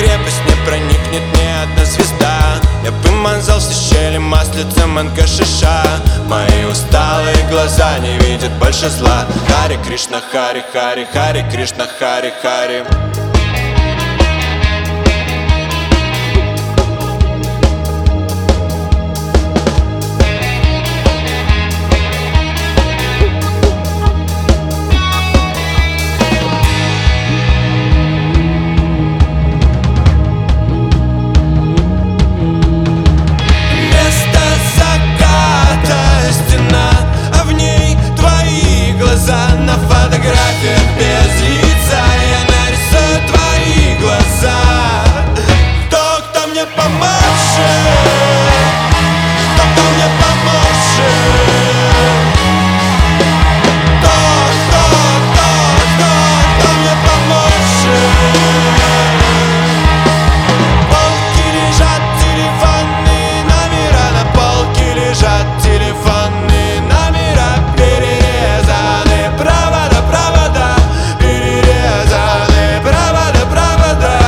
крепость не проникнет ни одна звезда. Я вымазал все щели маслицем ангашиша. Мои усталые глаза не видят больше зла. Хари Кришна, Хари Хари, Хари Кришна, Хари Хари. На фотографиях без лица я нарисую твои глаза. Кто мне поможет? Кто мне поможет? Кто мне поможет? Полки лежат телефонные номера, на полке лежат телефонные номера. Перерезаны провода, провода, перерезаны провода, провода.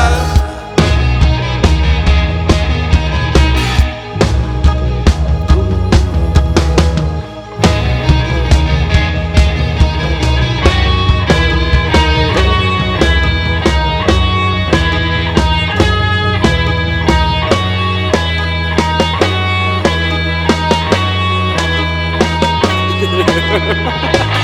Ha ha ha ha.